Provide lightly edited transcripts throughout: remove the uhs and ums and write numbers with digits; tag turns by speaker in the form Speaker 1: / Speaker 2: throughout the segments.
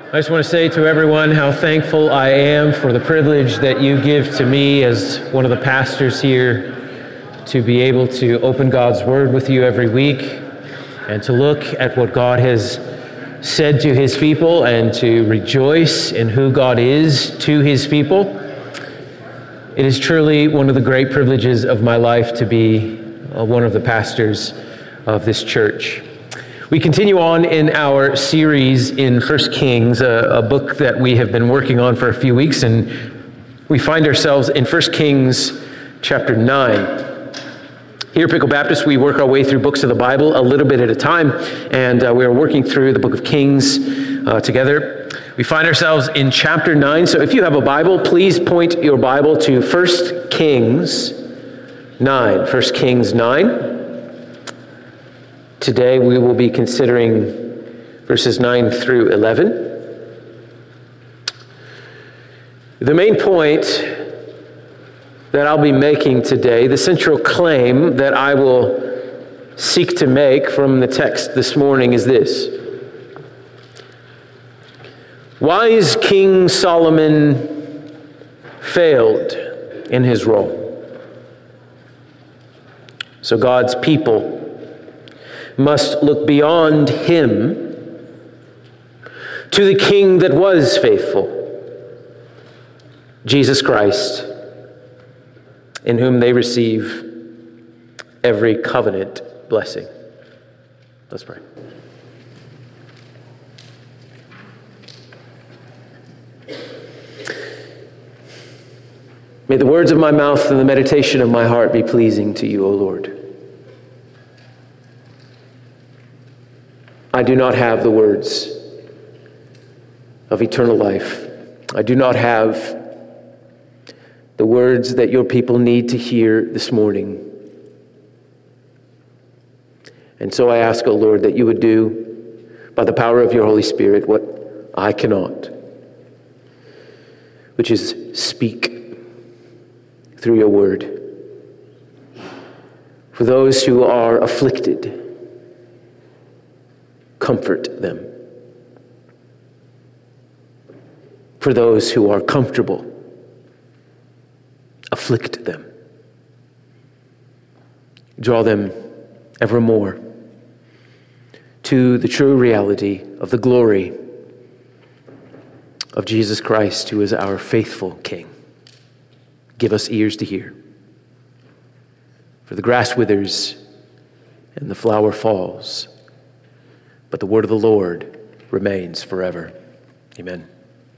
Speaker 1: I just want to say to everyone how thankful I am for the privilege that you give to me as one of the pastors here to be able to open God's Word with you every week and to look at what God has said to His people and to rejoice in who God is to His people. It is truly one of the great privileges of my life to be one of the pastors of this church. We continue on in our series in 1 Kings, a book that we have been working on for a few weeks, and we find ourselves in 1 Kings chapter 9. Here at Pickle Baptist, we work our way through books of the Bible a little bit at a time, and we are working through the book of Kings together. We find ourselves in chapter 9, so if you have a Bible, please point your Bible to 1 Kings 9. 1 Kings 9. Today we will be considering verses 9 through 11. The main point that I'll be making today, the central claim that I will seek to make from the text this morning is this. Wise King Solomon failed in his role. So God's people must look beyond him to the King that was faithful, Jesus Christ, in whom they receive every covenant blessing. Let's pray. May the words of my mouth and the meditation of my heart be pleasing to you, O Lord. I do not have the words of eternal life. I do not have the words that your people need to hear this morning. And so I ask, O Lord, that you would do, by the power of your Holy Spirit, what I cannot, which is speak through your word. For those who are afflicted, comfort them. For those who are comfortable, afflict them. Draw them evermore to the true reality of the glory of Jesus Christ, who is our faithful King. Give us ears to hear. For the grass withers and the flower falls, but the word of the Lord remains forever. Amen.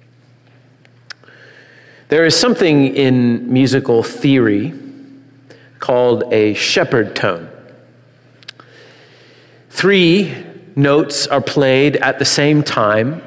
Speaker 1: There is something in musical theory called a shepherd tone. 3 notes are played at the same time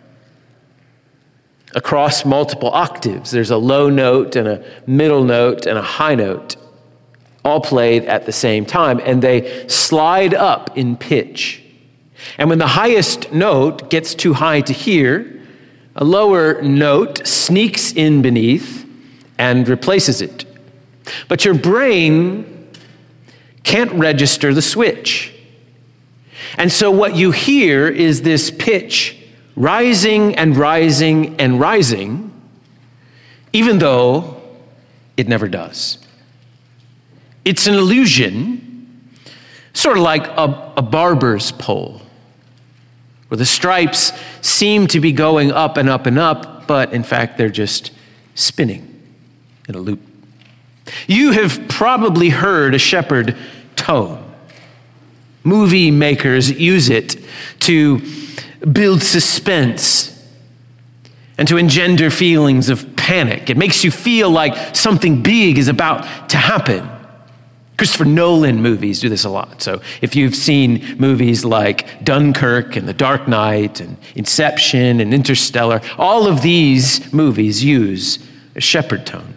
Speaker 1: across multiple octaves. There's a low note and a middle note and a high note, all played at the same time, and they slide up in pitch. And when the highest note gets too high to hear, a lower note sneaks in beneath and replaces it. But your brain can't register the switch. And so what you hear is this pitch rising and rising and rising, even though it never does. It's an illusion, sort of like a barber's pole, where the stripes seem to be going up and up and up, but in fact they're just spinning in a loop. You have probably heard a shepherd tone. Movie makers use it to build suspense and to engender feelings of panic. It makes you feel like something big is about to happen. Christopher Nolan movies do this a lot. So if you've seen movies like Dunkirk and The Dark Knight and Inception and Interstellar, all of these movies use a shepherd tone.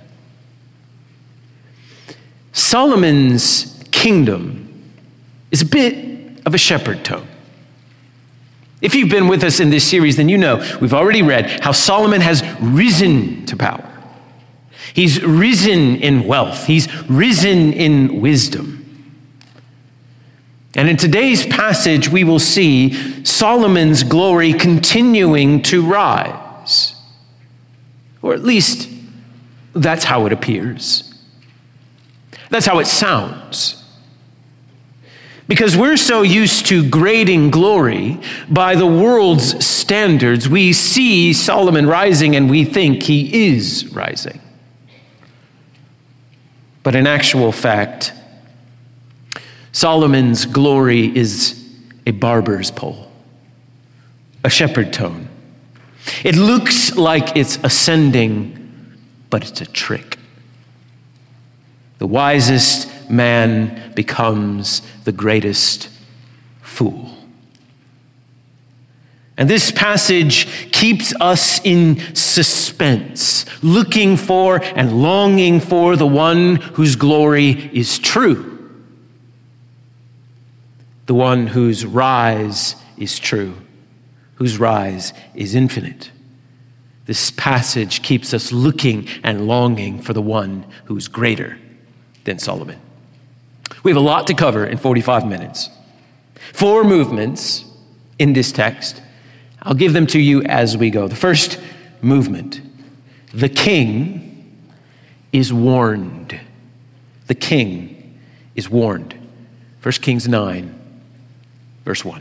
Speaker 1: Solomon's kingdom is a bit of a shepherd tone. If you've been with us in this series, then you know we've already read how Solomon has risen to power. He's risen in wealth. He's risen in wisdom. And in today's passage, we will see Solomon's glory continuing to rise. Or at least, that's how it appears. That's how it sounds. Because we're so used to grading glory by the world's standards, we see Solomon rising and we think he is rising. But in actual fact, Solomon's glory is a barber's pole, a shepherd tone. It looks like it's ascending, but it's a trick. The wisest man becomes the greatest fool. And this passage keeps us in suspense, looking for and longing for the one whose glory is true, the one whose rise is true, whose rise is infinite. This passage keeps us looking and longing for the one who's greater than Solomon. We have a lot to cover in 45 minutes. 4 movements in this text. I'll give them to you as we go. The first movement, the king is warned. The king is warned. 1 Kings 9, verse 1.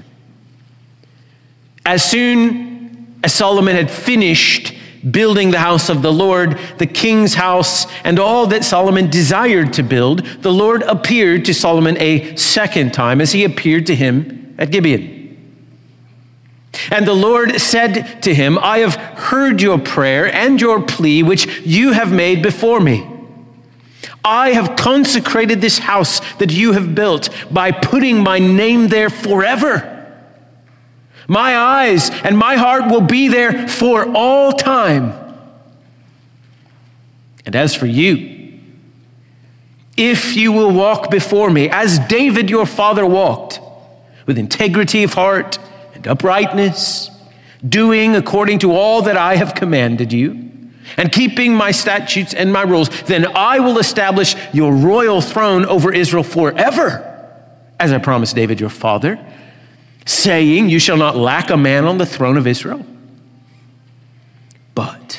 Speaker 1: As soon as Solomon had finished building the house of the Lord, the king's house, and all that Solomon desired to build, the Lord appeared to Solomon a second time as he appeared to him at Gibeon. And the Lord said to him, I have heard your prayer and your plea which you have made before me. I have consecrated this house that you have built by putting my name there forever. My eyes and my heart will be there for all time. And as for you, if you will walk before me, as David your father walked, with integrity of heart and uprightness, doing according to all that I have commanded you, and keeping my statutes and my rules, then I will establish your royal throne over Israel forever, as I promised David your father, saying, you shall not lack a man on the throne of Israel. But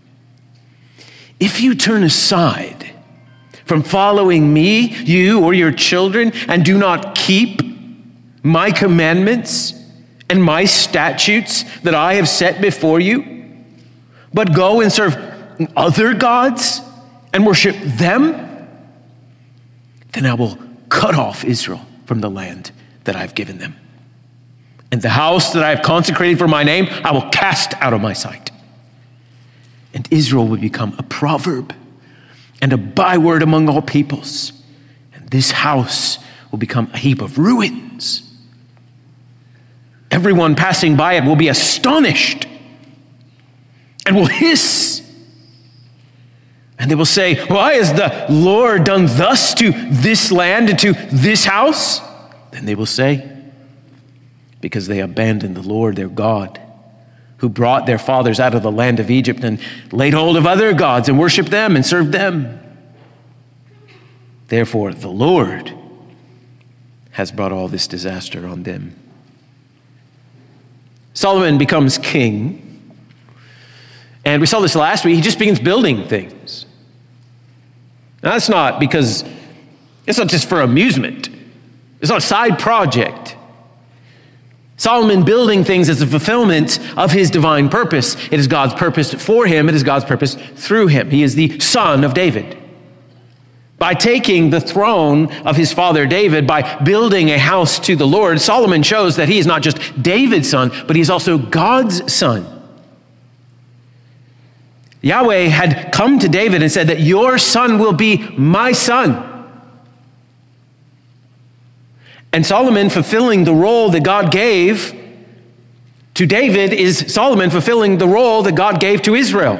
Speaker 1: if you turn aside from following me, you or your children, and do not keep my commandments and my statutes that I have set before you, but go and serve other gods and worship them, then I will cut off Israel from the land that I've given them. And the house that I have consecrated for my name, I will cast out of my sight. And Israel will become a proverb and a byword among all peoples. And this house will become a heap of ruins. Everyone passing by it will be astonished and will hiss. And they will say, why has the Lord done thus to this land and to this house? Then they will say, because they abandoned the Lord their God, who brought their fathers out of the land of Egypt and laid hold of other gods and worshiped them and served them. Therefore, the Lord has brought all this disaster on them. Solomon becomes king, and we saw this last week. He just begins building things. Now, that's not because it's not just for amusement. It's not a side project. Solomon building things is a fulfillment of his divine purpose. It is God's purpose for him. It is God's purpose through him. He is the son of David. By taking the throne of his father David, by building a house to the Lord, Solomon shows that he is not just David's son, but he is also God's son. Yahweh had come to David and said that your son will be my son. And Solomon fulfilling the role that God gave to David is Solomon fulfilling the role that God gave to Israel.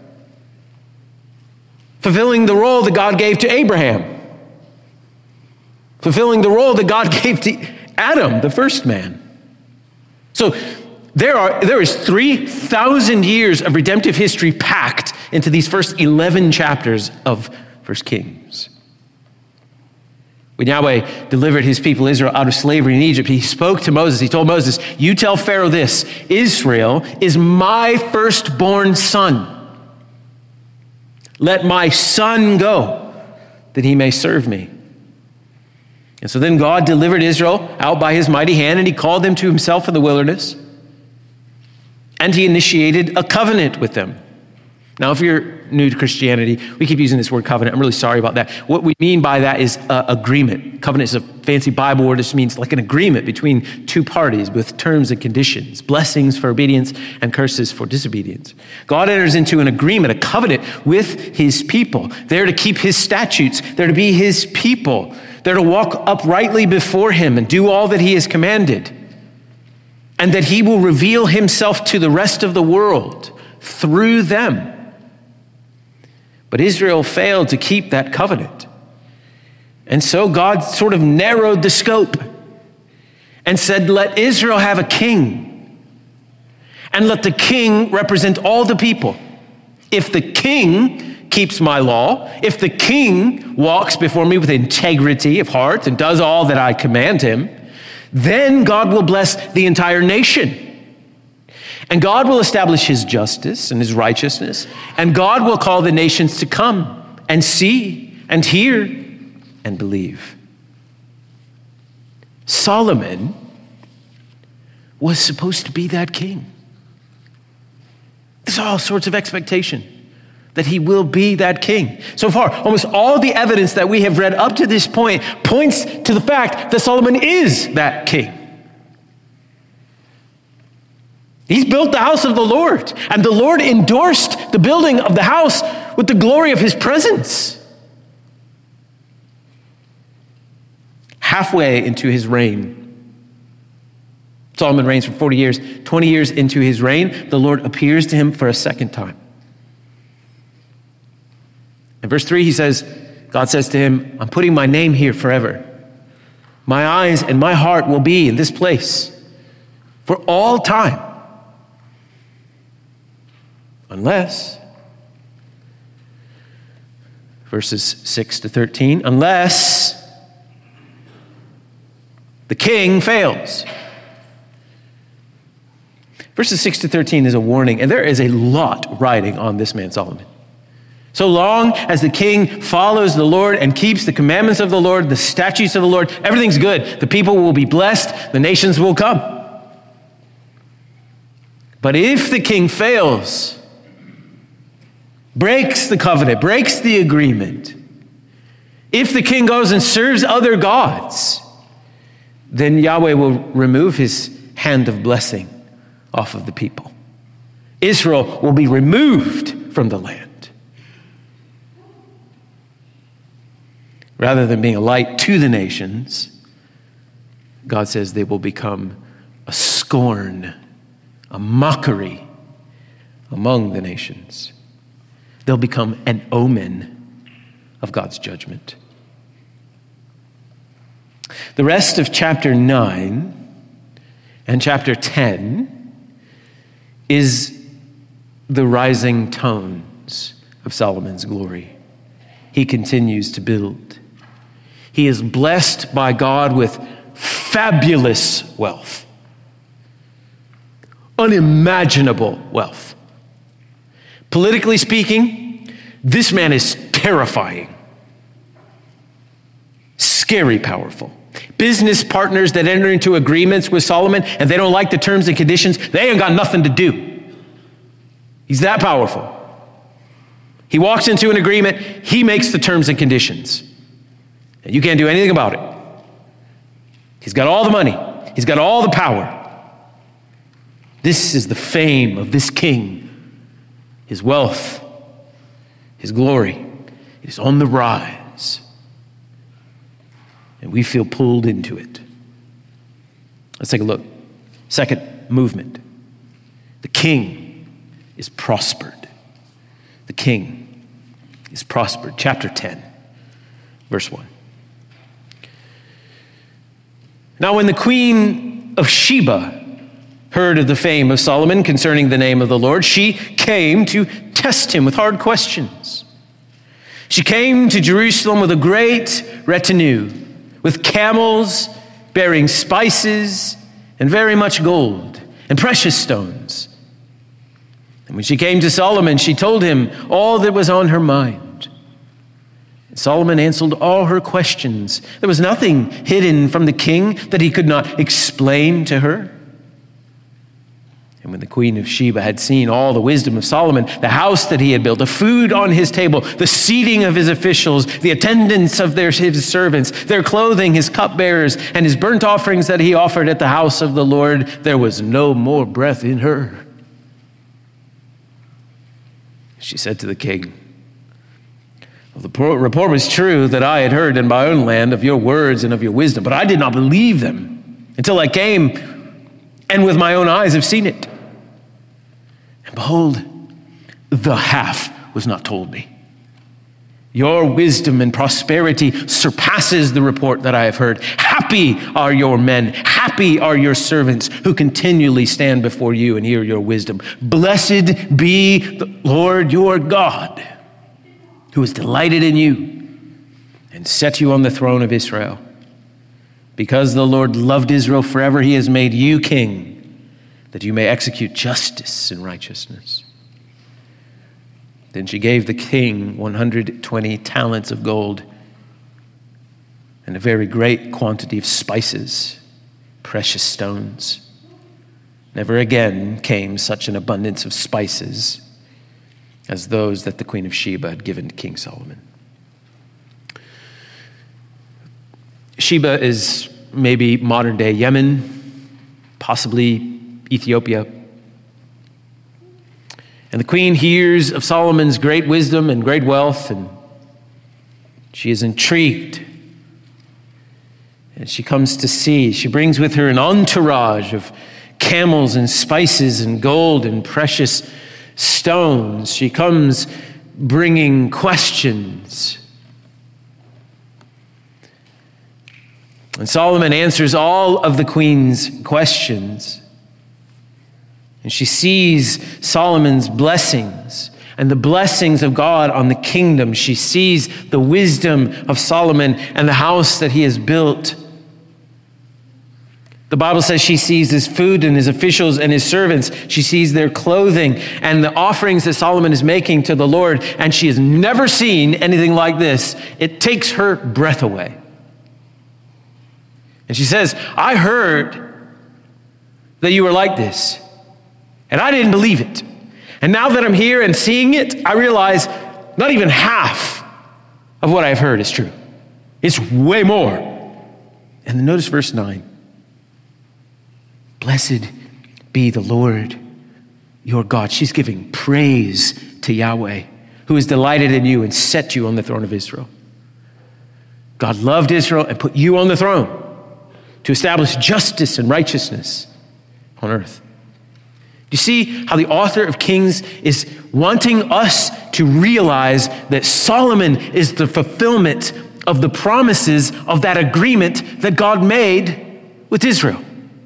Speaker 1: Fulfilling the role that God gave to Abraham. Fulfilling the role that God gave to Adam, the first man. So there is 3,000 years of redemptive history packed into these first 11 chapters of 1 Kings. When Yahweh delivered his people Israel out of slavery in Egypt, he spoke to Moses. He told Moses, you tell Pharaoh this, Israel is my firstborn son. Let my son go, that he may serve me. And so then God delivered Israel out by his mighty hand, and he called them to himself in the wilderness. And he initiated a covenant with them. Now, if you're new to Christianity, we keep using this word covenant. I'm really sorry about that. What we mean by that is agreement. Covenant is a fancy Bible word. It just means like an agreement between two parties with terms and conditions, blessings for obedience and curses for disobedience. God enters into an agreement, a covenant with his people. They're to keep his statutes. They're to be his people. They're to walk uprightly before him and do all that he has commanded. And that he will reveal himself to the rest of the world through them. But Israel failed to keep that covenant. And so God sort of narrowed the scope and said, let Israel have a king. And let the king represent all the people. If the king keeps my law, if the king walks before me with integrity of heart and does all that I command him, then God will bless the entire nation. And God will establish his justice and his righteousness. And God will call the nations to come and see and hear and believe. Solomon was supposed to be that king. There's all sorts of expectation that he will be that king. So far, almost all the evidence that we have read up to this point points to the fact that Solomon is that king. He's built the house of the Lord, and the Lord endorsed the building of the house with the glory of his presence. Halfway into his reign, Solomon reigns for 40 years. 20 years into his reign, the Lord appears to him for a second time. In verse 3, God says to him, I'm putting my name here forever. My eyes and my heart will be in this place for all time. Unless, verses 6 to 13, unless the king fails. Verses 6 to 13 is a warning, and there is a lot riding on this man Solomon. So long as the king follows the Lord and keeps the commandments of the Lord, the statutes of the Lord, everything's good. The people will be blessed. The nations will come. But if the king fails, breaks the covenant, breaks the agreement, if the king goes and serves other gods, then Yahweh will remove his hand of blessing off of the people. Israel will be removed from the land. Rather than being a light to the nations, God says they will become a scorn, a mockery among the nations. They'll become an omen of God's judgment. The rest of chapter 9 and chapter 10 is the rising tones of Solomon's glory. He continues to build. He is blessed by God with fabulous wealth, unimaginable wealth. Politically speaking, this man is terrifying, scary powerful. Business partners that enter into agreements with Solomon and they don't like the terms and conditions, they ain't got nothing to do. He's that powerful. He walks into an agreement, he makes the terms and conditions. And you can't do anything about it. He's got all the money. He's got all the power. This is the fame of this king. His wealth, his glory is on the rise. And we feel pulled into it. Let's take a look. Second movement. The king is prospered. The king is prospered. Chapter 10, verse 1. Now when the queen of Sheba heard of the fame of Solomon concerning the name of the Lord, she came to test him with hard questions. She came to Jerusalem with a great retinue, with camels bearing spices and very much gold and precious stones. And when she came to Solomon, she told him all that was on her mind. And Solomon answered all her questions. There was nothing hidden from the king that he could not explain to her. And when the queen of Sheba had seen all the wisdom of Solomon, the house that he had built, the food on his table, the seating of his officials, the attendance of his servants, their clothing, his cupbearers, and his burnt offerings that he offered at the house of the Lord, there was no more breath in her. She said to the king, well, the report was true that I had heard in my own land of your words and of your wisdom, but I did not believe them until I came and with my own eyes have seen it. And behold, the half was not told me. Your wisdom and prosperity surpasses the report that I have heard. Happy are your men, happy are your servants who continually stand before you and hear your wisdom. Blessed be the Lord your God, who has delighted in you and set you on the throne of Israel. Because the Lord loved Israel forever, he has made you king, that you may execute justice and righteousness. Then she gave the king 120 talents of gold and a very great quantity of spices, precious stones. Never again came such an abundance of spices as those that the queen of Sheba had given to King Solomon. Sheba is maybe modern-day Yemen, possibly Ethiopia. And the queen hears of Solomon's great wisdom and great wealth, and she is intrigued. And she comes to see. She brings with her an entourage of camels and spices and gold and precious stones. She comes bringing questions. And Solomon answers all of the queen's questions. And she sees Solomon's blessings and the blessings of God on the kingdom. She sees the wisdom of Solomon and the house that he has built. The Bible says she sees his food and his officials and his servants. She sees their clothing and the offerings that Solomon is making to the Lord. And she has never seen anything like this. It takes her breath away. And she says, I heard that you were like this. And I didn't believe it. And now that I'm here and seeing it, I realize not even half of what I've heard is true. It's way more. And then notice verse 9. Blessed be the Lord your God. She's giving praise to Yahweh, who is delighted in you and set you on the throne of Israel. God loved Israel and put you on the throne to establish justice and righteousness on earth. You see how the author of Kings is wanting us to realize that Solomon is the fulfillment of the promises of that agreement that God made with Israel.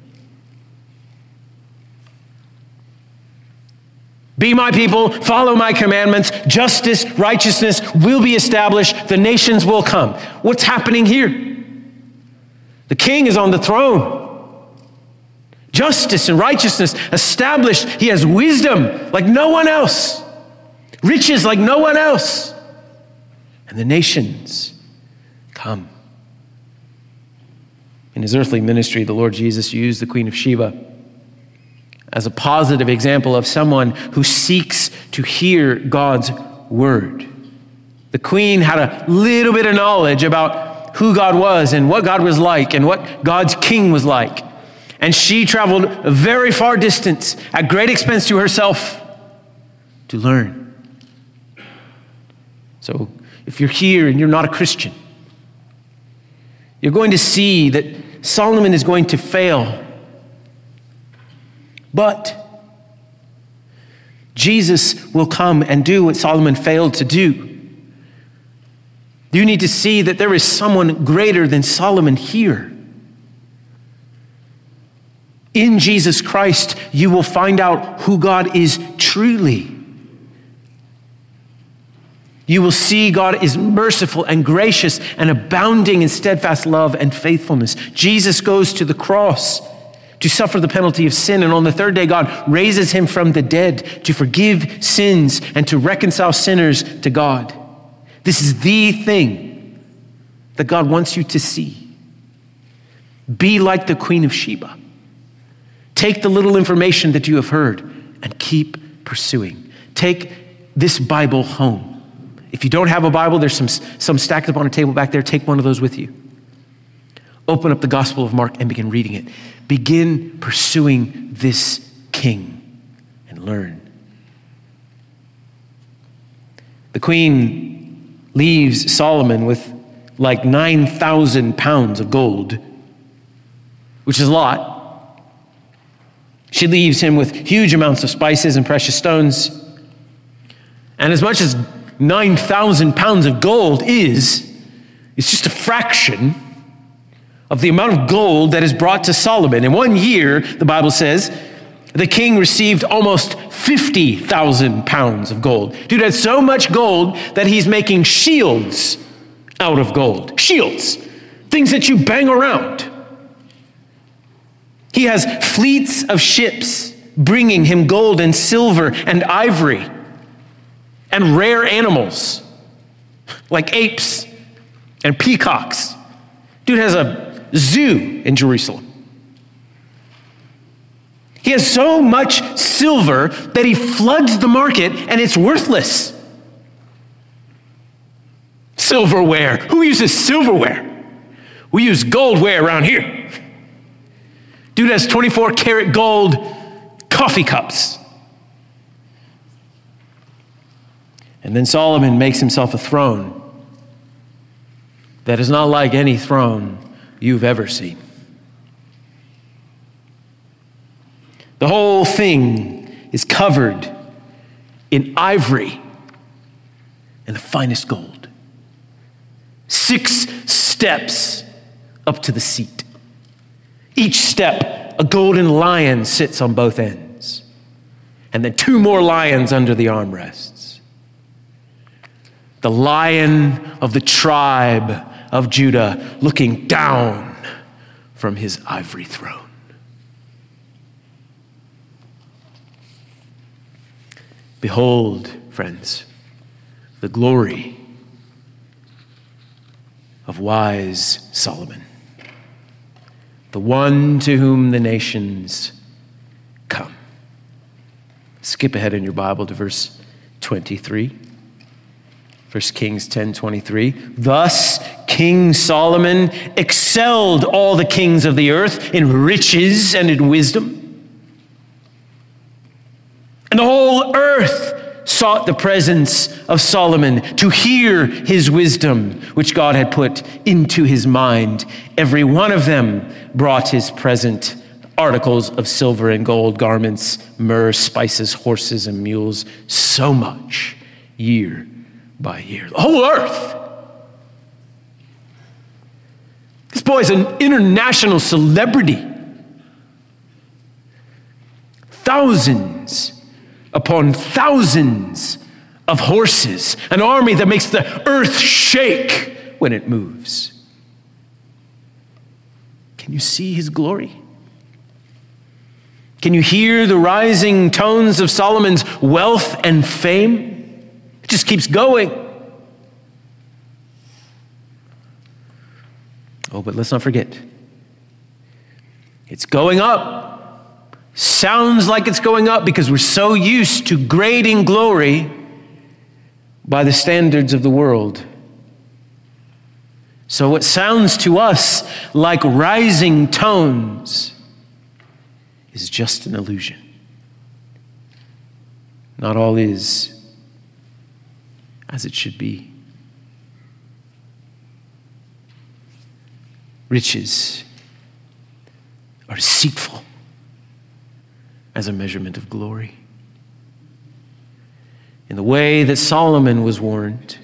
Speaker 1: Be my people, follow my commandments, justice, righteousness will be established, the nations will come. What's happening here? The king is on the throne. Justice and righteousness established. He has wisdom like no one else. Riches like no one else. And the nations come. In his earthly ministry, the Lord Jesus used the Queen of Sheba as a positive example of someone who seeks to hear God's word. The queen had a little bit of knowledge about who God was and what God was like and what God's king was like. And she traveled a very far distance at great expense to herself to learn. So if you're here and you're not a Christian, you're going to see that Solomon is going to fail. But Jesus will come and do what Solomon failed to do. You need to see that there is someone greater than Solomon here. In Jesus Christ, you will find out who God is truly. You will see God is merciful and gracious and abounding in steadfast love and faithfulness. Jesus goes to the cross to suffer the penalty of sin, and on the third day, God raises him from the dead to forgive sins and to reconcile sinners to God. This is the thing that God wants you to see. Be like the Queen of Sheba. Take the little information that you have heard and keep pursuing. Take this Bible home. If you don't have a Bible, there's some stacked up on a table back there. Take one of those with you. Open up the Gospel of Mark and begin reading it. Begin pursuing this King and learn. The queen leaves Solomon with like 9,000 pounds of gold, which is a lot. She leaves him with huge amounts of spices and precious stones. And as much as 9,000 pounds of gold it's just a fraction of the amount of gold that is brought to Solomon. In 1 year, the Bible says, the king received almost 50,000 pounds of gold. Dude had so much gold that he's making shields out of gold. Shields, things that you bang around. He has fleets of ships bringing him gold and silver and ivory and rare animals like apes and peacocks. Dude has a zoo in Jerusalem. He has so much silver that he floods the market and it's worthless. Silverware. Who uses silverware? We use goldware around here. Dude has 24 karat gold coffee cups. And then Solomon makes himself a throne that is not like any throne you've ever seen. The whole thing is covered in ivory and the finest gold. 6 steps up to the seat. Each step, a golden lion sits on both ends. And then 2 more lions under the armrests. The Lion of the tribe of Judah looking down from his ivory throne. Behold, friends, the glory of wise Solomon, the one to whom the nations come. Skip ahead in your Bible to verse 23. 1 Kings 10:23. Thus King Solomon excelled all the kings of the earth in riches and in wisdom. And the whole earth sought the presence of Solomon to hear his wisdom, which God had put into his mind. Every one of them brought his present articles of silver and gold, garments, myrrh, spices, horses, and mules, so much year by year. The whole earth. This boy's an international celebrity. Thousands upon thousands of horses, an army that makes the earth shake when it moves. Can you see his glory? Can you hear the rising tones of Solomon's wealth and fame? It just keeps going. Oh, but let's not forget. It's going up. Sounds like it's going up because we're so used to grading glory by the standards of the world. So what sounds to us like rising tones is just an illusion. Not all is as it should be. Riches are deceitful as a measurement of glory. In the way that Solomon was warned,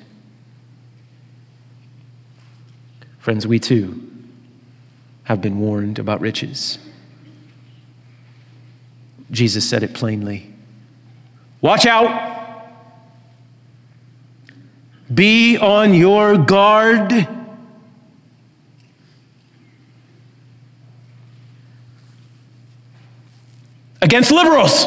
Speaker 1: friends, we too have been warned about riches. Jesus said it plainly. Watch out. Be on your guard. Against liberals.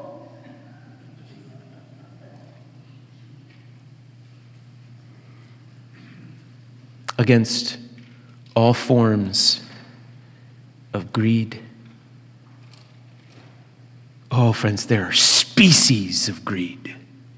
Speaker 1: Against all forms of greed. Oh, friends, there are species of greed.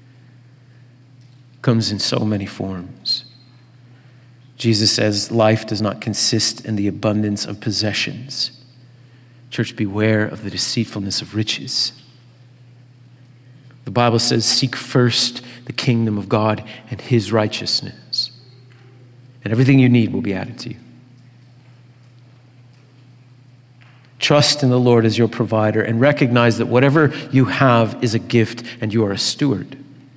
Speaker 1: Comes in so many forms. Jesus says life does not consist in the abundance of possessions. Church, beware of the deceitfulness of riches. The Bible says, seek first the kingdom of God and his righteousness, and everything you need will be added to you. Trust in the Lord as your provider and recognize that whatever you have is a gift and you are a steward.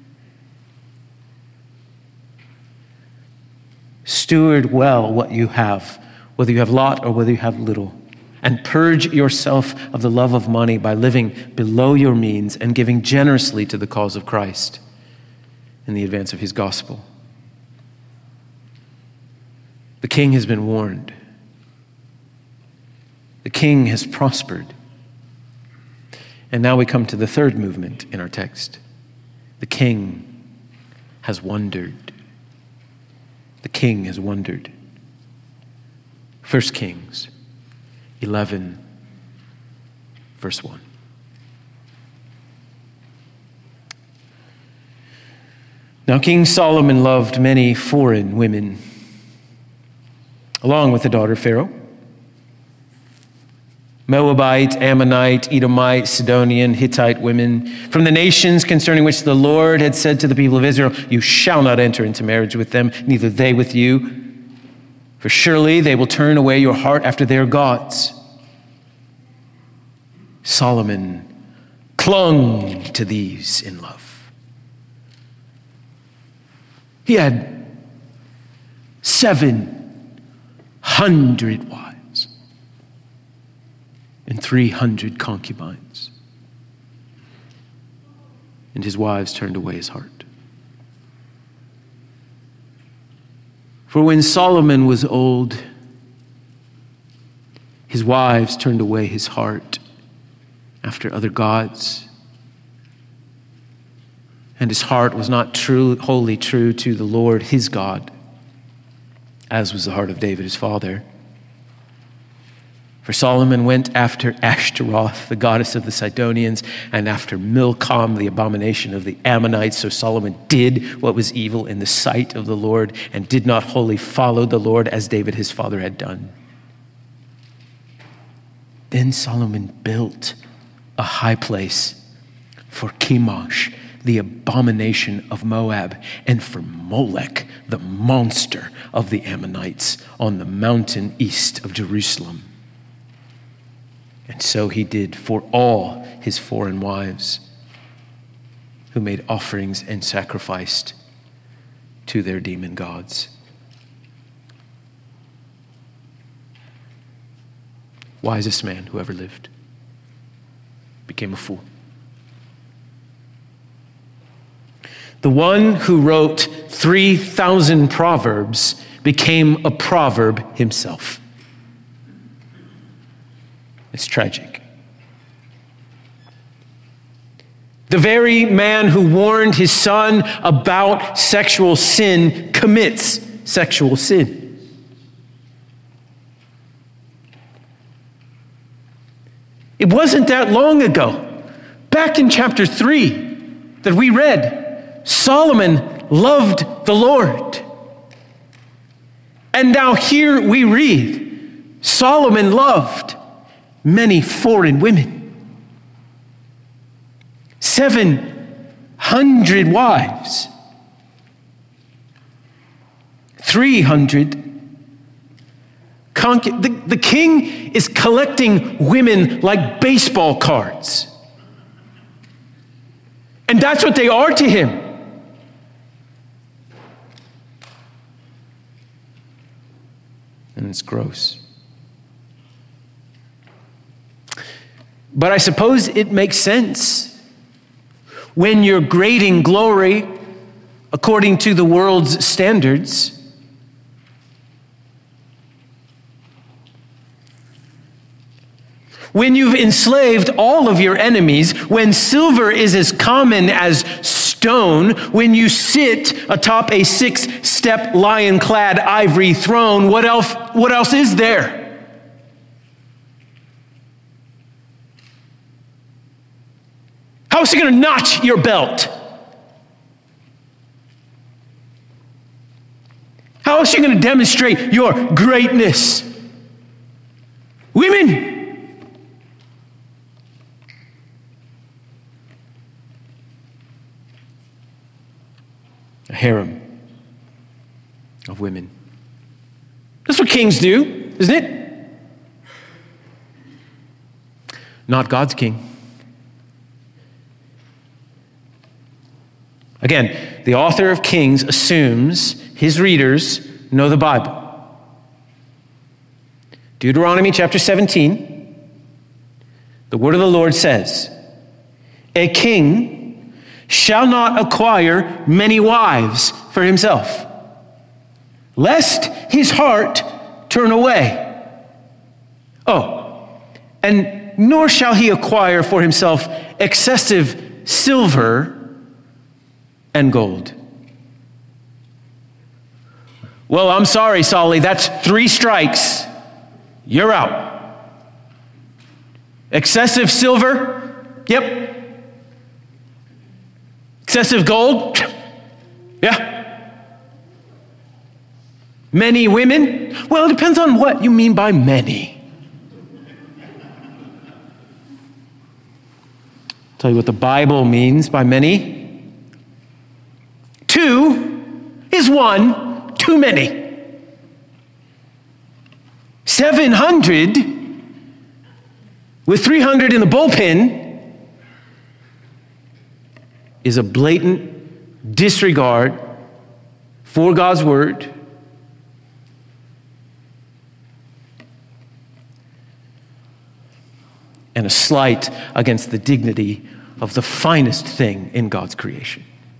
Speaker 1: Steward well what you have, whether you have a lot or whether you have little. And purge yourself of the love of money by living below your means and giving generously to the cause of Christ in the advance of his gospel. The king has been warned. The king has prospered. And now we come to the third movement in our text. The king has wondered. The king has wondered. 1 Kings 11, verse 1. Now King Solomon loved many foreign women, along with the daughter of Pharaoh, Moabite, Ammonite, Edomite, Sidonian, Hittite women, from the nations concerning which the Lord had said to the people of Israel, you shall not enter into marriage with them, neither they with you. For surely they will turn away your heart after their gods. Solomon clung to these in love. He had 700 wives and 300 concubines. And his wives turned away his heart. For when Solomon was old, his wives turned away his heart after other gods. And his heart was not wholly true to the Lord his God, as was the heart of David his father. For Solomon went after Ashtaroth, the goddess of the Sidonians, and after Milcom, the abomination of the Ammonites. So Solomon did what was evil in the sight of the Lord and did not wholly follow the Lord as David his father had done. Then Solomon built a high place for Chemosh, the abomination of Moab, and for Molech, the monster of the Ammonites, on the mountain east of Jerusalem. And so he did for all his foreign wives who made offerings and sacrificed to their demon gods. Wisest man who ever lived became a fool. The one who wrote 3,000 proverbs became a proverb himself. It's tragic. The very man who warned his son about sexual sin commits sexual sin. It wasn't that long ago, back in chapter 3 that we read, Solomon loved the Lord. And now here we read, Solomon loved many foreign women. 700 wives. 300 the king is collecting women like baseball cards. And that's what they are to him. And it's gross. But I suppose it makes sense when you're grading glory according to the world's standards. When you've enslaved all of your enemies, when silver is as common as stone, when you sit atop a 6-step lion-clad ivory throne, what else is there? How is he going to notch your belt? How is she going to demonstrate your greatness? Women, a harem of women. That's what kings do, isn't it? Not God's king. Again, the author of Kings assumes his readers know the Bible. Deuteronomy chapter 17, the word of the Lord says, "A king shall not acquire many wives for himself, lest his heart turn away. Oh, and nor shall he acquire for himself excessive silver and gold." Well, I'm sorry, Solly, that's 3 strikes. You're out. Excessive silver? Yep. Excessive gold? Yeah. Many women? Well, it depends on what you mean by many. I'll tell you what the Bible means by many. 2 is 1 too many. 700 with 300 in the bullpen is a blatant disregard for God's word. And a slight against the dignity of the finest thing in God's creation.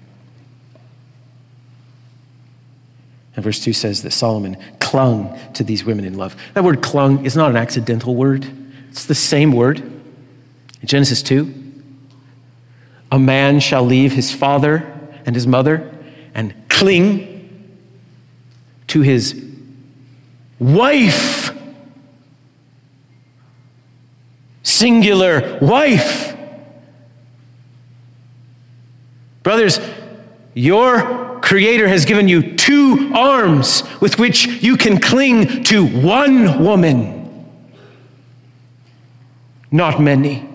Speaker 1: And verse 2 says that Solomon clung to these women in love. That word clung is not an accidental word. It's the same word. In Genesis 2, a man shall leave his father and his mother and cling to his wife. Singular wife. Brothers, your Creator has given you 2 arms with which you can cling to one woman, not many.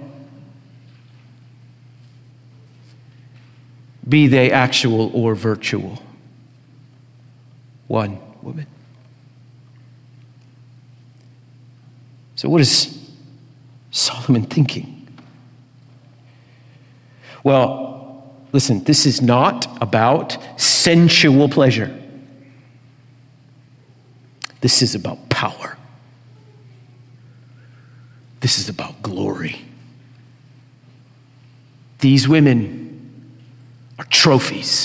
Speaker 1: Be they actual or virtual. One woman. So what is Solomon thinking? Well, listen, this is not about sensual pleasure. This is about power. This is about glory. These women are trophies.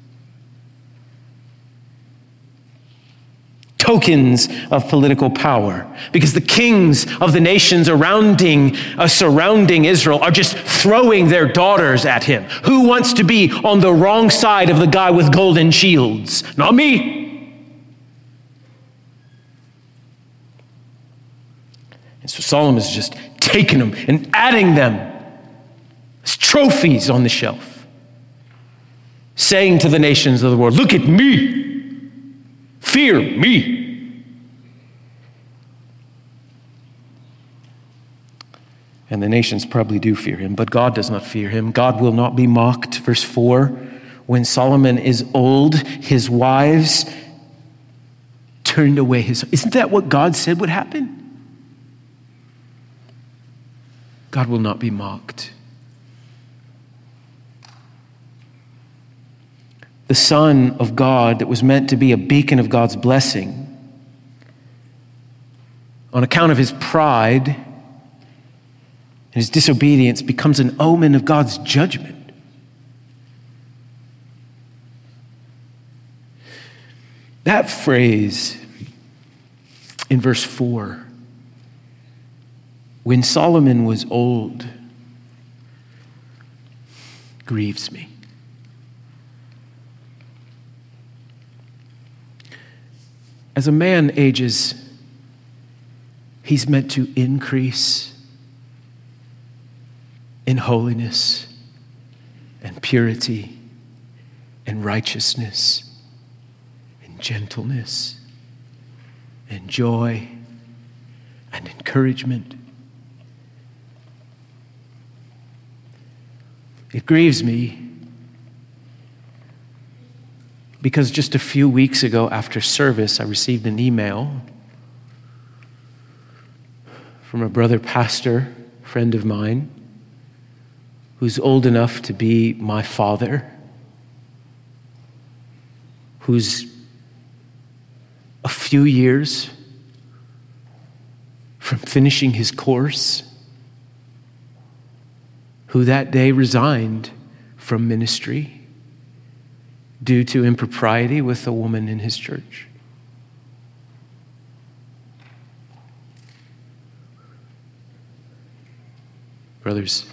Speaker 1: Tokens of political power, because the kings of the nations surrounding Israel are just throwing their daughters at him. Who wants to be on the wrong side of the guy with golden shields? Not me. And so Solomon is just taking them and adding them as trophies on the shelf, saying to the nations of the world, look at me. Fear me. And the nations probably do fear him, but God does not fear him. God will not be mocked. Verse 4, when Solomon is old, his wives turned away his... Isn't that what God said would happen? God will not be mocked. The Son of God that was meant to be a beacon of God's blessing, on account of his pride and his disobedience, becomes an omen of God's judgment. That phrase in verse 4, when Solomon was old, grieves me. As a man ages, he's meant to increase in holiness and purity and righteousness and gentleness and joy and encouragement. It grieves me because just a few weeks ago after service, I received an email from a brother pastor, friend of mine, who's old enough to be my father, who's a few years from finishing his course, who that day resigned from ministry due to impropriety with a woman in his church. Brothers,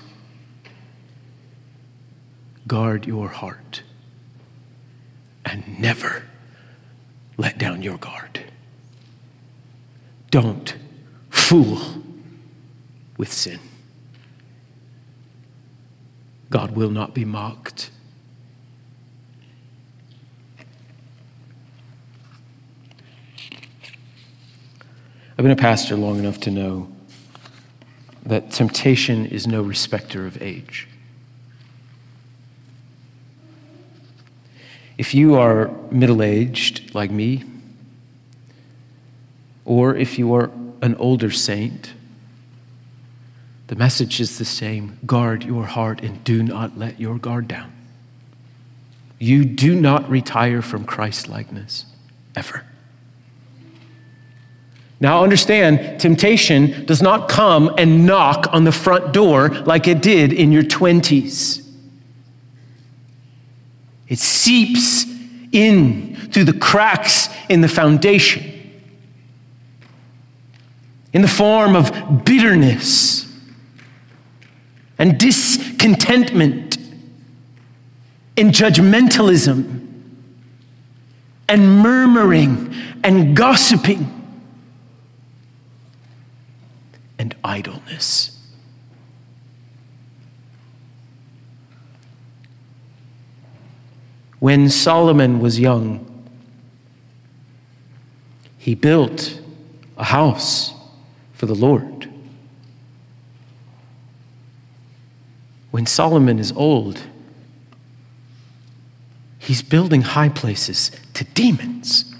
Speaker 1: guard your heart and never let down your guard. Don't fool with sin. God will not be mocked. I've been a pastor long enough to know that temptation is no respecter of age. If you are middle-aged like me, or if you are an older saint, the message is the same. Guard your heart and do not let your guard down. You do not retire from Christ-likeness, ever. Now understand, temptation does not come and knock on the front door like it did in your 20s. It seeps in through the cracks in the foundation in the form of bitterness and discontentment, in judgmentalism and murmuring and gossiping and idleness. When Solomon was young, he built a house for the Lord. When Solomon is old, he's building high places to demons.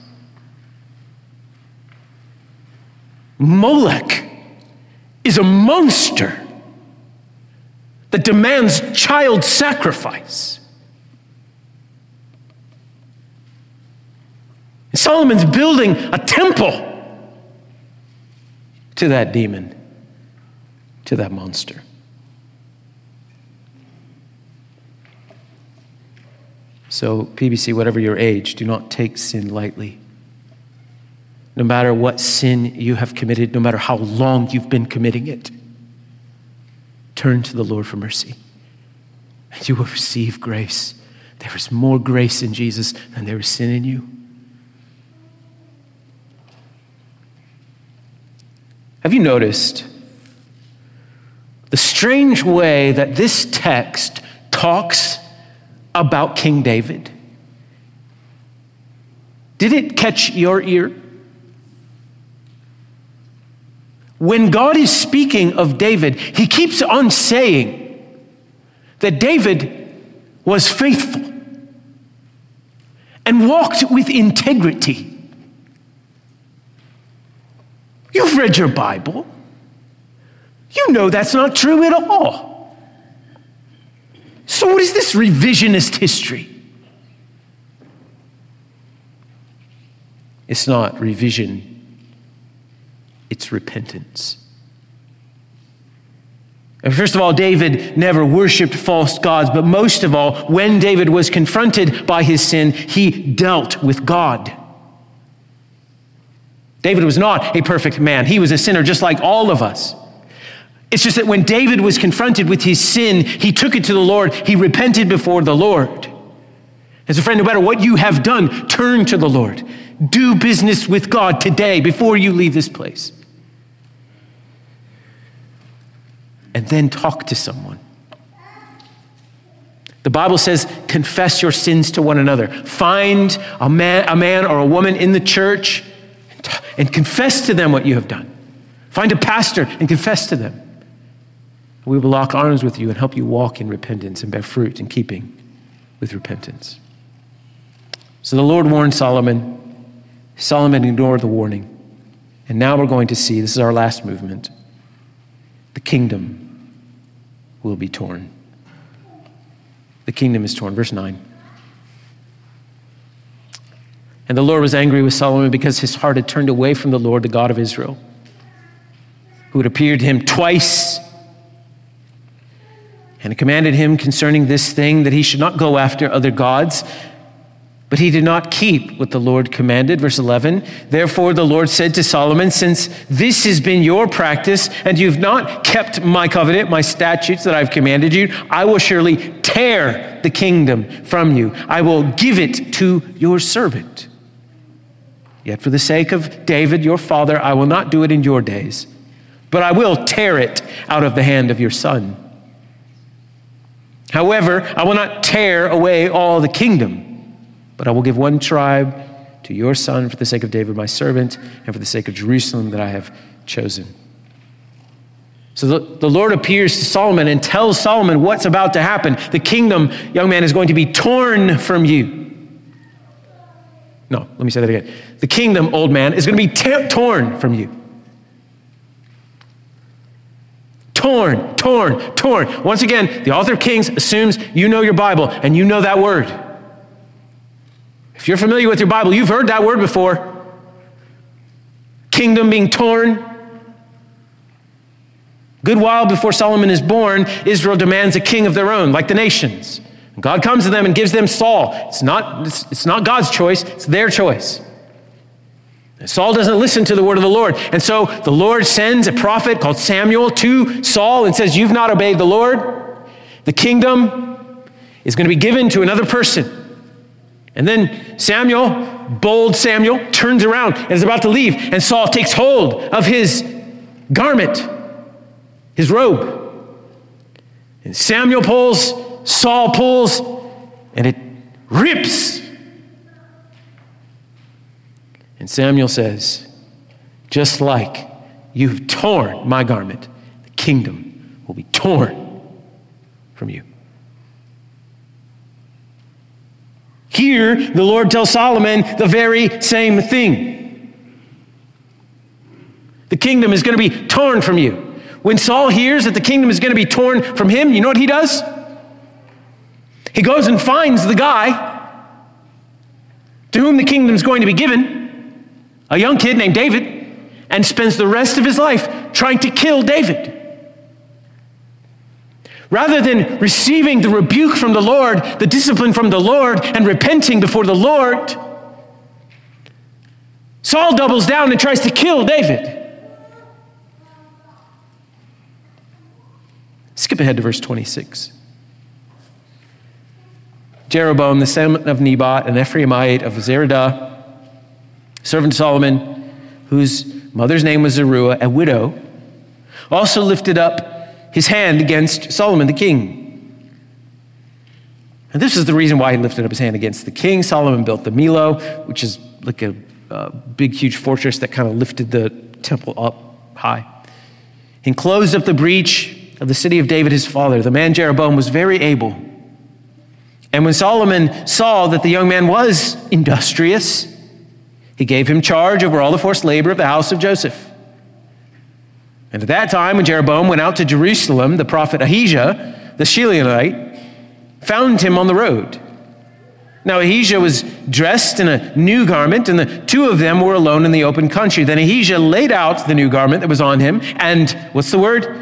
Speaker 1: Molech is a monster that demands child sacrifice. Solomon's building a temple to that demon, to that monster. So, PBC, whatever your age, do not take sin lightly. No matter what sin you have committed, no matter how long you've been committing it, turn to the Lord for mercy, and you will receive grace. There is more grace in Jesus than there is sin in you. Have you noticed the strange way that this text talks about King David? Did it catch your ear? When God is speaking of David, he keeps on saying that David was faithful and walked with integrity. You've read your Bible. You know that's not true at all. So what is this revisionist history? It's not revision, it's repentance. And first of all, David never worshiped false gods, but most of all, when David was confronted by his sin, he dealt with God. David was not a perfect man. He was a sinner just like all of us. It's just that when David was confronted with his sin, he took it to the Lord. He repented before the Lord. As a friend, no matter what you have done, turn to the Lord. Do business with God today before you leave this place. And then talk to someone. The Bible says, confess your sins to one another. Find a man or a woman in the church and confess to them what you have done. Find a pastor and confess to them. We will lock arms with you and help you walk in repentance and bear fruit in keeping with repentance. So the Lord warned Solomon. Solomon ignored the warning. And now we're going to see, this is our last movement, the kingdom will be torn. The kingdom is torn. Verse 9. And the Lord was angry with Solomon because his heart had turned away from the Lord, the God of Israel, who had appeared to him twice and commanded him concerning this thing that he should not go after other gods. But he did not keep what the Lord commanded. Verse 11, therefore the Lord said to Solomon, since this has been your practice and you've not kept my covenant, my statutes that I've commanded you, I will surely tear the kingdom from you. I will give it to your servant. Yet for the sake of David, your father, I will not do it in your days, but I will tear it out of the hand of your son. However, I will not tear away all the kingdom, but I will give one tribe to your son for the sake of David, my servant, and for the sake of Jerusalem that I have chosen. So the Lord appears to Solomon and tells Solomon what's about to happen. The kingdom, young man, is going to be torn from you. No, let me say that again. The kingdom, old man, is going to be torn from you. Torn, torn, torn. Once again, the author of Kings assumes you know your Bible and you know that word. If you're familiar with your Bible, you've heard that word before. Kingdom being torn. Good while before Solomon is born, Israel demands a king of their own, like the nations. And God comes to them and gives them Saul. It's not God's choice, it's their choice. And Saul doesn't listen to the word of the Lord. And so the Lord sends a prophet called Samuel to Saul and says, you've not obeyed the Lord. The kingdom is going to be given to another person. And then Samuel, bold Samuel, turns around and is about to leave. And Saul takes hold of his garment, his robe. And Samuel pulls, Saul pulls, and it rips. And Samuel says, just like you've torn my garment, the kingdom will be torn from you. Here, the Lord tells Solomon the very same thing. The kingdom is going to be torn from you. When Saul hears that the kingdom is going to be torn from him, you know what he does? He goes and finds the guy to whom the kingdom is going to be given, a young kid named David, and spends the rest of his life trying to kill David. Rather than receiving the rebuke from the Lord, the discipline from the Lord, and repenting before the Lord, Saul doubles down and tries to kill David. Skip ahead to verse 26. Jeroboam, the son of Nebat, an Ephraimite of Zeradah, servant Solomon, whose mother's name was Zeruiah, a widow, also lifted up his hand against Solomon the king. And this is the reason why he lifted up his hand against the king. Solomon built the Millo, which is like a big, huge fortress that kind of lifted the temple up high. He closed up the breach of the city of David, his father. The man Jeroboam was very able. And when Solomon saw that the young man was industrious, he gave him charge over all the forced labor of the house of Joseph. And at that time, when Jeroboam went out to Jerusalem, the prophet Ahijah, the Shilonite, found him on the road. Now Ahijah was dressed in a new garment, and the two of them were alone in the open country. Then Ahijah laid out the new garment that was on him, and what's the word?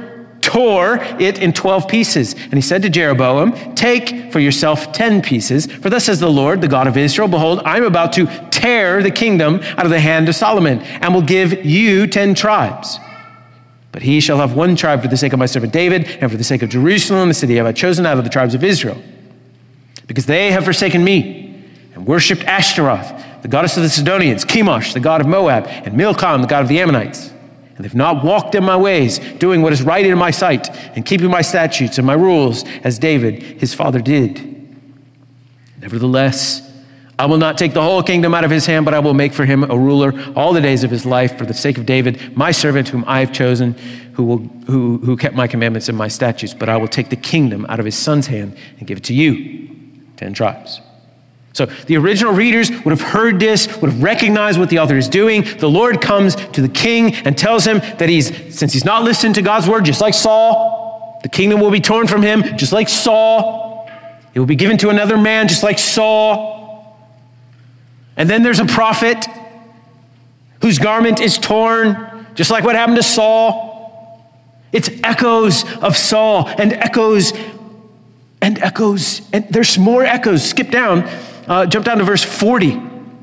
Speaker 1: tore it in 12 pieces. And he said to Jeroboam, take for yourself 10 pieces, for thus says the Lord, the God of Israel, behold, I'm about to tear the kingdom out of the hand of Solomon, and will give you 10 tribes. But he shall have one tribe for the sake of my servant David, and for the sake of Jerusalem, the city I have chosen out of the tribes of Israel. Because they have forsaken me, and worshipped Ashtaroth, the goddess of the Sidonians, Chemosh, the god of Moab, and Milcom, the god of the Ammonites. And they've not walked in my ways, doing what is right in my sight, and keeping my statutes and my rules, as David his father did. Nevertheless, I will not take the whole kingdom out of his hand, but I will make for him a ruler all the days of his life, for the sake of David, my servant, whom I have chosen, who kept my commandments and my statutes. But I will take the kingdom out of his son's hand and give it to you, 10 tribes. So the original readers would have heard this, would have recognized what the author is doing. The Lord comes to the king and tells him that since he's not listening to God's word, just like Saul, the kingdom will be torn from him, just like Saul. It will be given to another man, just like Saul. And then there's a prophet whose garment is torn, just like what happened to Saul. It's echoes of Saul and echoes and echoes. And there's more echoes. Skip down. Jump down to verse 40.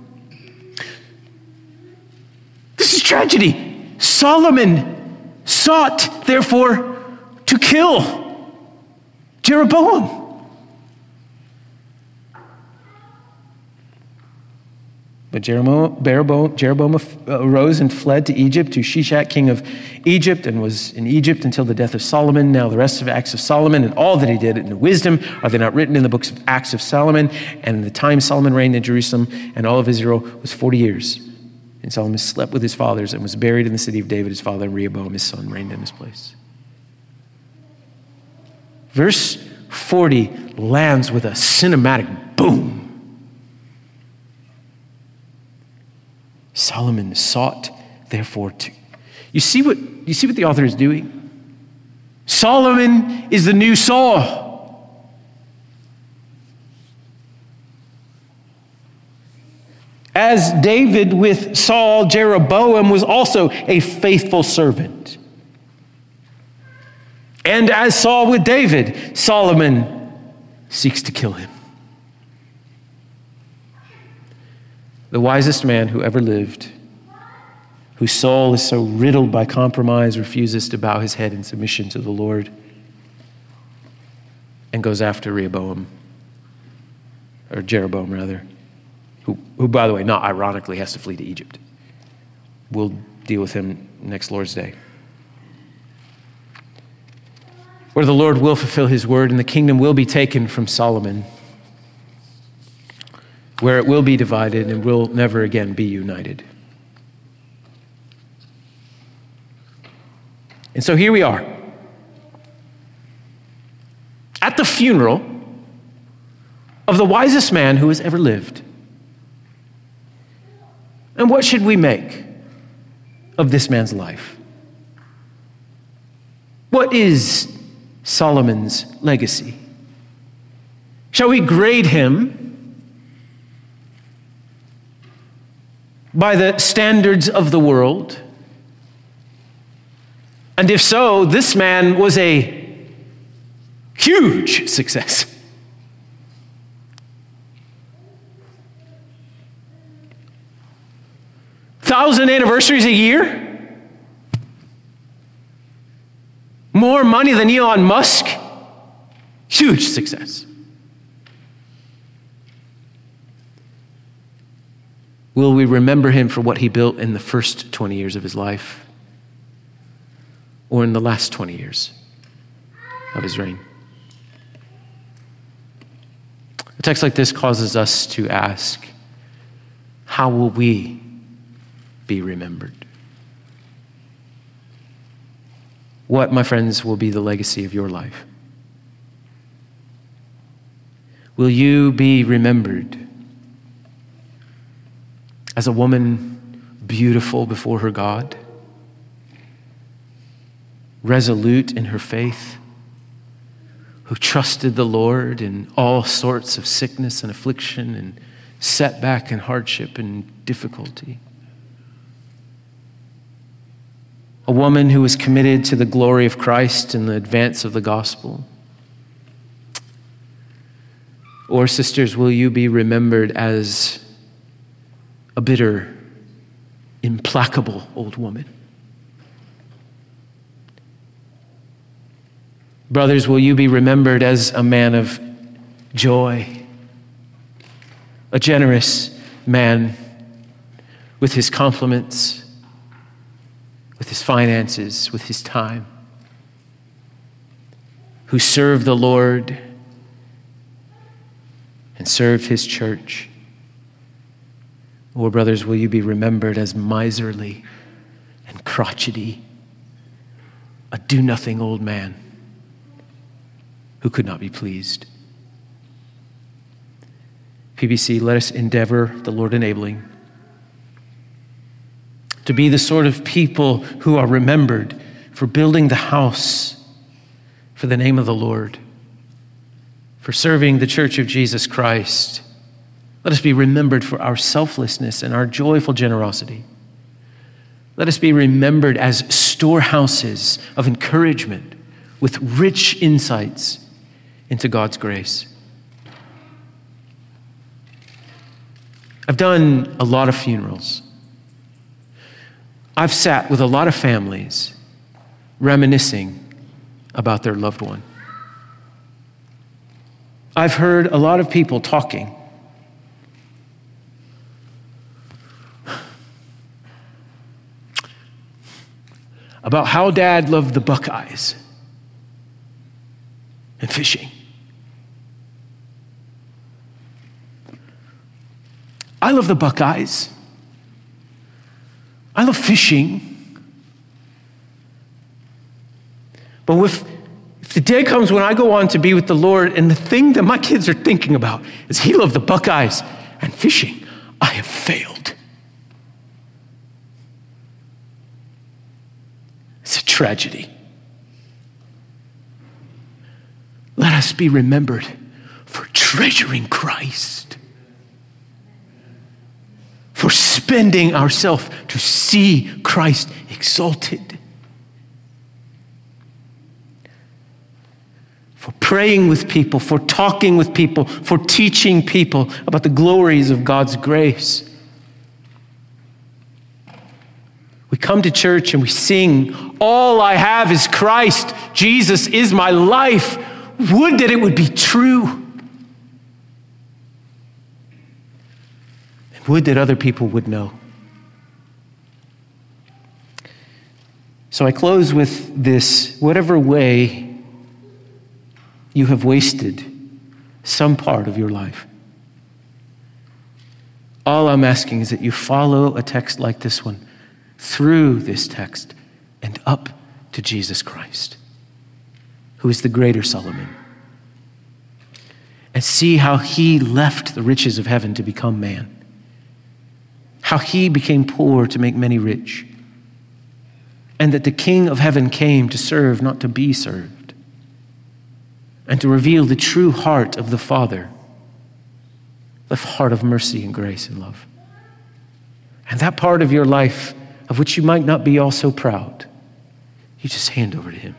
Speaker 1: This is tragedy. Solomon sought, therefore, to kill Jeroboam. But Jeroboam arose and fled to Egypt, to Shishak, king of Egypt, and was in Egypt until the death of Solomon. Now the rest of the acts of Solomon and all that he did in wisdom, are they not written in the books of Acts of Solomon? And in the time Solomon reigned in Jerusalem and all of Israel was 40 years. And Solomon slept with his fathers and was buried in the city of David his father, and Rehoboam his son reigned in his place. Verse 40 lands with a cinematic boom. Solomon sought, therefore, to. You see what the author is doing? Solomon is the new Saul. As David with Saul, Jeroboam was also a faithful servant. And as Saul with David, Solomon seeks to kill him. The wisest man who ever lived, whose soul is so riddled by compromise, refuses to bow his head in submission to the Lord and goes after Jeroboam, who, by the way, not ironically, has to flee to Egypt. We'll deal with him next Lord's Day. Where the Lord will fulfill his word and the kingdom will be taken from Solomon, where it will be divided and will never again be united. And so here we are, at the funeral of the wisest man who has ever lived. And what should we make of this man's life? What is Solomon's legacy? Shall we grade him by the standards of the world? And if so, this man was a huge success. Thousand anniversaries a year? More money than Elon Musk? Huge success. Will we remember him for what he built in the first 20 years of his life, or in the last 20 years of his reign? A text like this causes us to ask, how will we be remembered? What, my friends, will be the legacy of your life? Will you be remembered as a woman beautiful before her God, resolute in her faith, who trusted the Lord in all sorts of sickness and affliction and setback and hardship and difficulty? a woman who was committed to the glory of Christ and the advance of the gospel? Or, sisters, will you be remembered as a bitter, implacable old woman? Brothers, will you be remembered as a man of joy, a generous man with his compliments, with his finances, with his time, who served the Lord and served his church? Or, brothers, will you be remembered as miserly and crotchety, a do-nothing old man who could not be pleased? PBC, let us endeavor, the Lord enabling, to be the sort of people who are remembered for building the house for the name of the Lord, for serving the Church of Jesus Christ. Let us be remembered for our selflessness and our joyful generosity. Let us be remembered as storehouses of encouragement with rich insights into God's grace. I've done a lot of funerals. I've sat with a lot of families reminiscing about their loved one. I've heard a lot of people talking about how Dad loved the Buckeyes and fishing. I love the Buckeyes. I love fishing. But if the day comes when I go on to be with the Lord and the thing that my kids are thinking about is he loved the Buckeyes and fishing, I have failed. It's a tragedy. Let us be remembered for treasuring Christ, for spending ourselves to see Christ exalted, for praying with people, for talking with people, for teaching people about the glories of God's grace. We come to church and we sing, "All I have is Christ. Jesus is my life." Would that it would be true. Would that other people would know. So I close with this: whatever way you have wasted some part of your life, all I'm asking is that you follow a text like this one through this text and up to Jesus Christ, who is the greater Solomon, and see how he left the riches of heaven to become man. How he became poor to make many rich, and that the King of heaven came to serve, not to be served, and to reveal the true heart of the Father, the heart of mercy and grace and love. And that part of your life of which you might not be all so proud, you just hand over to him.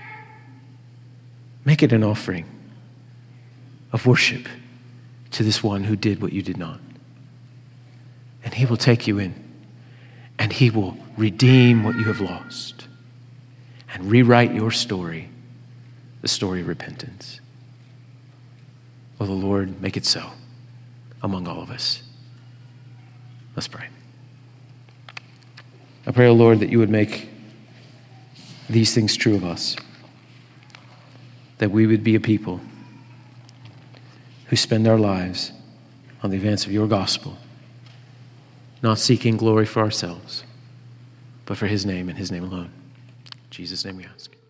Speaker 1: Make it an offering of worship to this one who did what you did not. And he will take you in, and he will redeem what you have lost and rewrite your story, the story of repentance. Will the Lord make it so among all of us? Let's pray. I pray, O Lord, that you would make these things true of us, that we would be a people who spend our lives on the advance of your gospel, not seeking glory for ourselves, but for his name and his name alone. In Jesus' name we ask.